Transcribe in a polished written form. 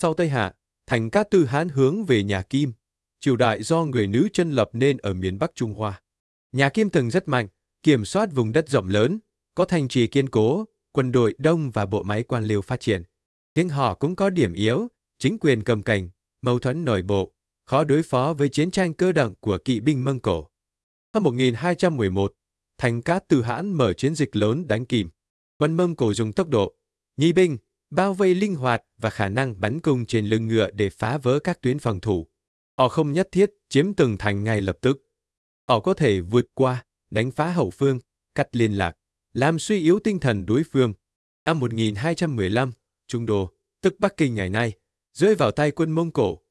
Sau Tây Hạ, thành Cát Tư Hán hướng về nhà Kim, triều đại do người nữ chân lập nên ở miền Bắc Trung Hoa. Nhà Kim từng rất mạnh, kiểm soát vùng đất rộng lớn, có thành trì kiên cố, quân đội đông và bộ máy quan liêu phát triển. Nhưng họ cũng có điểm yếu, chính quyền cầm cành, mâu thuẫn nội bộ, khó đối phó với chiến tranh cơ động của kỵ binh Mông Cổ. Năm 1211, thành Cát Tư Hán mở chiến dịch lớn đánh Kim. Quân Mông Cổ dùng tốc độ, nhị binh, bao vây linh hoạt và khả năng bắn cung trên lưng ngựa để phá vỡ các tuyến phòng thủ. Họ không nhất thiết chiếm từng thành ngay lập tức. Họ có thể vượt qua, đánh phá hậu phương, cắt liên lạc, làm suy yếu tinh thần đối phương. Năm 1215, Trung Đô, tức Bắc Kinh ngày nay, rơi vào tay quân Mông Cổ.